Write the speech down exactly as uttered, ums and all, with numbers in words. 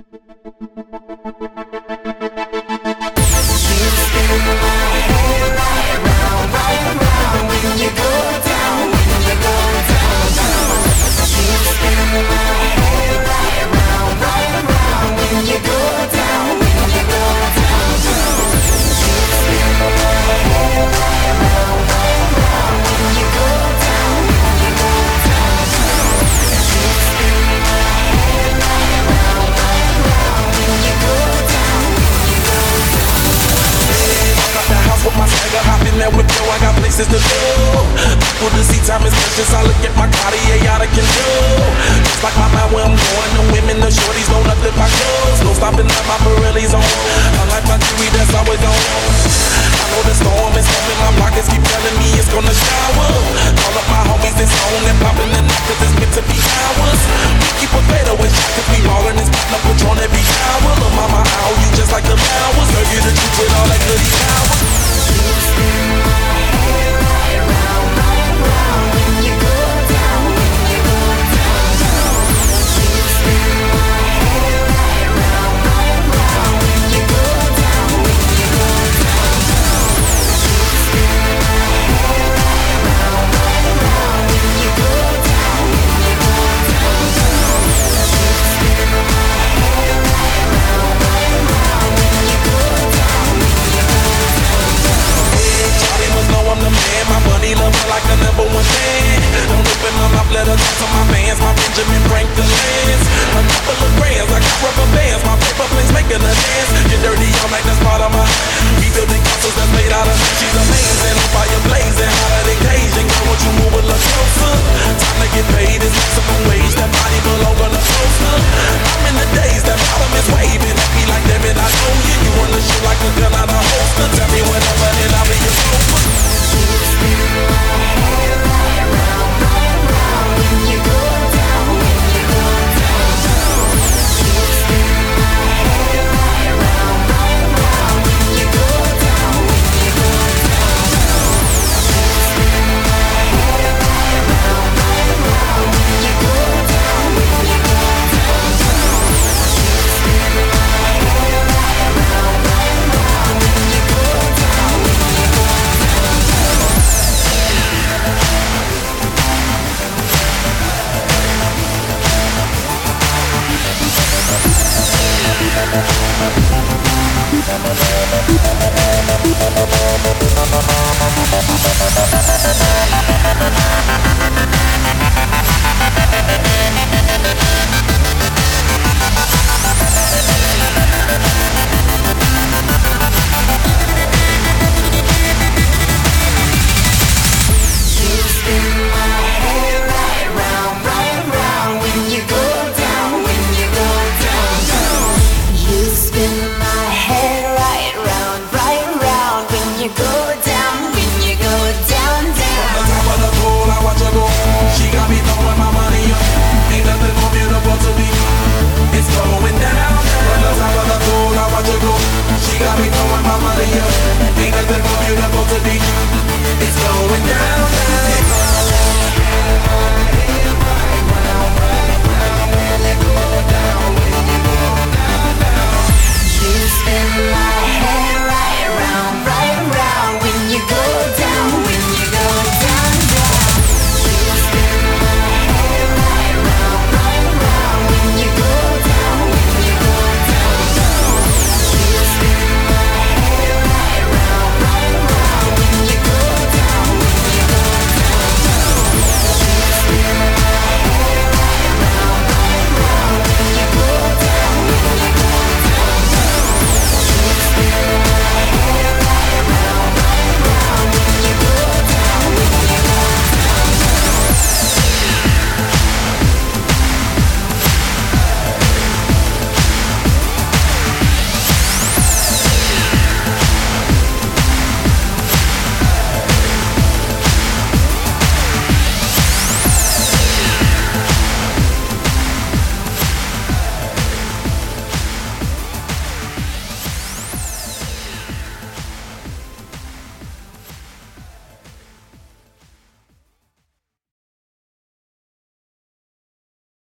With you, I got places to go. People to see, time is precious. I look at my Cartier out of control. Just like my mind where I'm going. The women, the shorties, know nothing but clothes. No stopping at my Pirelli's on. Unlike my jewelry, that's always on. I know the storm is coming. My pockets keep telling me it's gonna shower. Call up my homies, it's on and popping the night, cause it's meant to be ours. We keep a fadeaway shot, cause we ballin' this pop up Patron every hour. Look, mama, I owe you just like the flowers. Girl, you the truth with all that goody power. Like the number one fan. I'm ripping my mouth, let her talk to my fans. My Benjamin Franklin's a couple of grands, I got rubber bands. My paper planes making a dance. Get dirty all night, that's part of my rebuilding castles that's made out of. She's amazing, on fire blazing, hotter than Cajun. Girl, won't you move a little closer? Time to get paid, it's maximum wage. That body below on the poster. I'm in the days, that bottom is waving. At me like, damn it, I know you. You run the shit like a gun out of holster. Tell me whenever, and I'll be your chauffeur. We'll be right back.